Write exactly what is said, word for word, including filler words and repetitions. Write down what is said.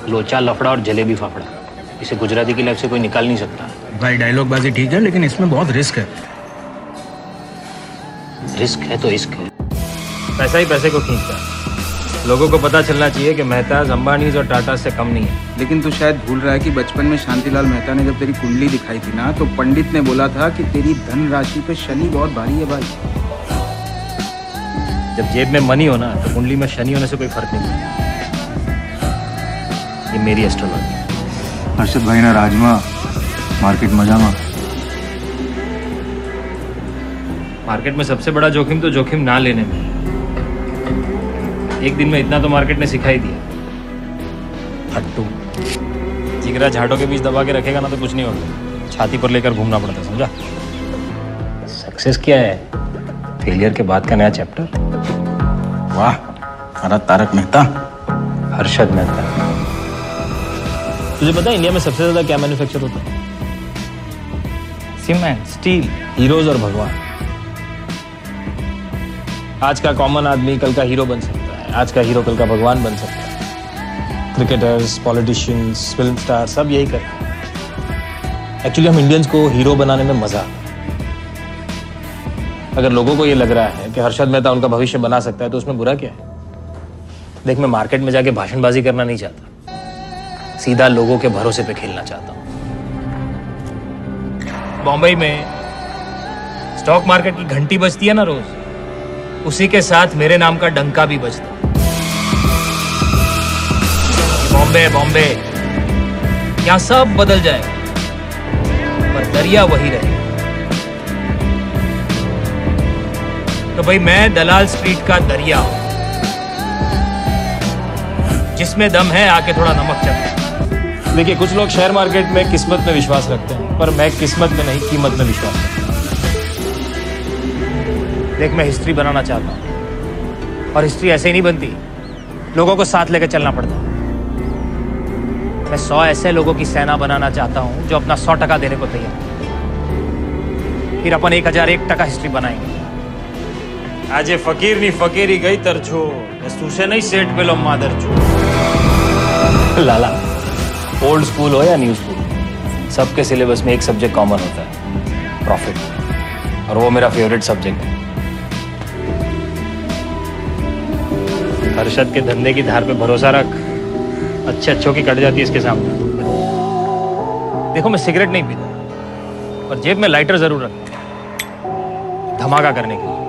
लोचा लफड़ा और जलेबी फाफड़ा, इसे गुजराती की लाइफ से कोई निकाल नहीं सकता। भाई डायलॉग बाजी ठीक है, लेकिन इसमें बहुत रिस्क है। रिस्क है तो इश्क है। पैसा ही पैसे को खींचता है। लोगों को पता चलना चाहिए कि मेहताज अंबानीज और टाटा से कम नहीं है। लेकिन तू शायद भूल रहा है कि बचपन में शांतिलाल मेहता ने जब तेरी कुंडली दिखाई थी ना, तो पंडित ने बोला था कि तेरी धन राशि पे शनि बहुत भारी है भाई। जब जेब में मनी हो ना, तो कुंडली में शनि होने से कोई फर्क नहीं पड़ता। ये मेरी एस्ट्रोलॉजी है। हर्षद भाई ना राजमा मार्केट मजामा। मार्केट में सबसे बड़ा जोखिम तो जोखिम ना लेने में। एक दिन में इतना तो मार्केट ने सिखा ही दिया। हट्टू जिगरा झाड़ों के बीच दबा के रखेगा ना तो कुछ नहीं होगा, छाती पर लेकर घूमना पड़ता, समझा? सक्सेस क्या है? फेलियर के बाद का नया चैप्टर। वाह, हमारा तारक मेहता। हर्षद मेहता। तुझे पता है इंडिया में सबसे ज्यादा क्या मैन्युफैक्चर होता है? सीमेंट, स्टील, हीरोज और भगवान। आज का कॉमन आदमी कल का हीरो बन सकता है, आज का हीरो कल का भगवान बन सकता है। क्रिकेटर्स, पॉलिटिशियंस, फिल्म स्टार सब यही करते हैं। एक्चुअली हम इंडियंस को हीरो बनाने में मजा आता है। अगर लोगों को ये लग रहा है कि हर्षद मेहता उनका भविष्य बना सकता है तो उसमें बुरा क्या है? देख, मैं मार्केट में जाके भाषणबाजी करना नहीं चाहता, सीधा लोगों के भरोसे पे खेलना चाहता हूं। बॉम्बे में स्टॉक मार्केट की घंटी बजती है ना रोज, उसी के साथ मेरे नाम का डंका भी बजता है। बॉम्बे बॉम्बे यहां सब बदल जाए पर दरिया वही रहे। तो भाई मैं दलाल स्ट्रीट का दरिया हूं, जिसमें दम है आके थोड़ा नमक चख। देखिए, कुछ लोग शेयर मार्केट में किस्मत में विश्वास रखते हैं, पर मैं किस्मत में नहीं कीमत में विश्वास रखता हूं। देख, मैं हिस्ट्री बनाना चाहता हूं, और हिस्ट्री ऐसे ही नहीं बनती, लोगों को साथ लेकर चलना पड़ता है। मैं सौ ऐसे लोगों की सेना बनाना चाहता हूं जो अपना सौ टका देने को तैयार है। फिर अपन एक हजार एक टका हिस्ट्री बनाएंगे। आज ये फकीर नहीं फकीरी गई तरछो, तुझे नहीं सेठ पे लो मादर चो। लाला, ओल्ड स्कूल हो या न्यू स्कूल, सबके सिलेबस में एक सब्जेक्ट कॉमन होता है, प्रॉफिट, और वो मेरा फेवरेट सब्जेक्ट है। हर्षद के धंधे की धार पे भरोसा रख, अच्छे अच्छों की कट जाती है इसके सामने। देखो, मैं सिगरेट नहीं पीता, और जेब में लाइटर जरूर रखता हूं, धमाका करने के लिए।